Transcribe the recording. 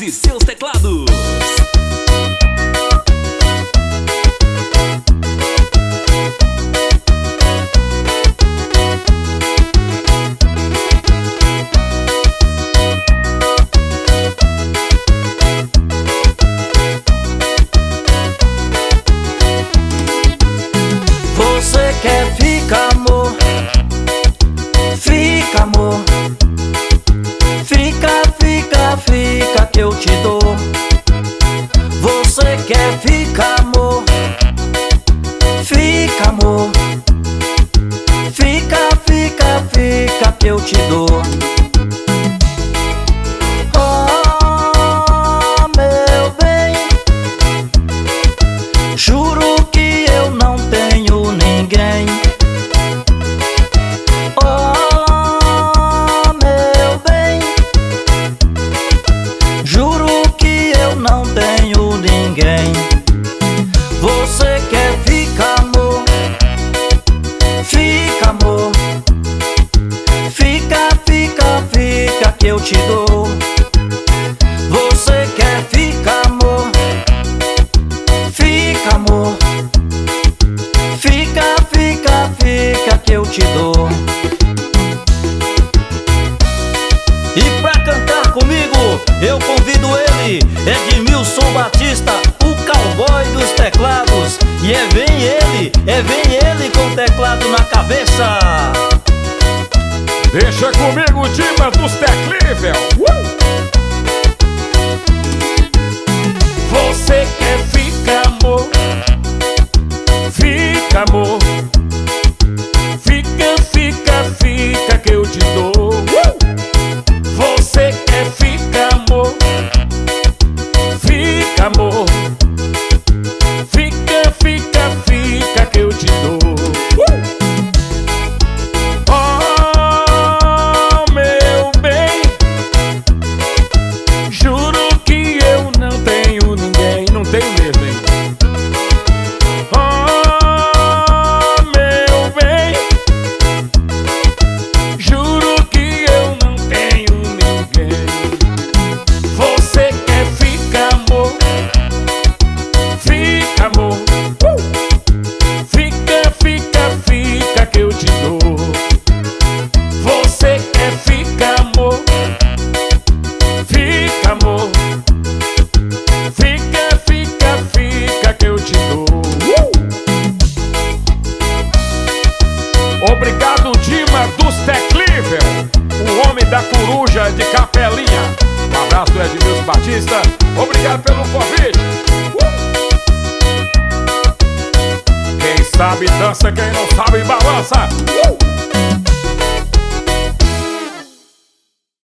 e seus teclados. Você quer ficar, amor? Fica, amor. Fica, fica, fica que eu te dou. Você quer ficar, amor? Fica, amor. Fica, fica, fica que eu te dou. Oh, meu bem, juro que eu não tenho ninguém. Oh, meu bem, juro que eu não tenho ninguém. Você quer ficar, amor? Fica, amor. Fica, fica, fica que eu te dou. Você quer ficar, amor? Fica, amor. Fica, fica, fica que eu te dou. E pra cantar comigo, eu convido ele, Edmilson Batista, o cowboy dos teclados. E vem ele com o teclado na cabeça. Deixa comigo o Dima dos Teclível. Você quer ficar, amor? Fica, amor. Fica, fica, fica que eu te dou. Você quer ficar, amor? Fica, amor. Fica, fica, fica que eu te dou. Oh, meu bem, juro que eu não tenho ninguém. Não tenho mesmo, hein? Oh, meu bem, juro que eu não tenho ninguém. Você quer ficar, amor? Fica, amor. Fica, fica, fica que eu te dou. Você quer ficar, amor? Fica, amor. Fica, fica, fica que eu te dou. Obrigado, Dima dos Teclível, o homem da coruja de Capelinha. Um abraço do Edmilson Batista. Obrigado pelo convite. Quem sabe dança, quem não sabe balança.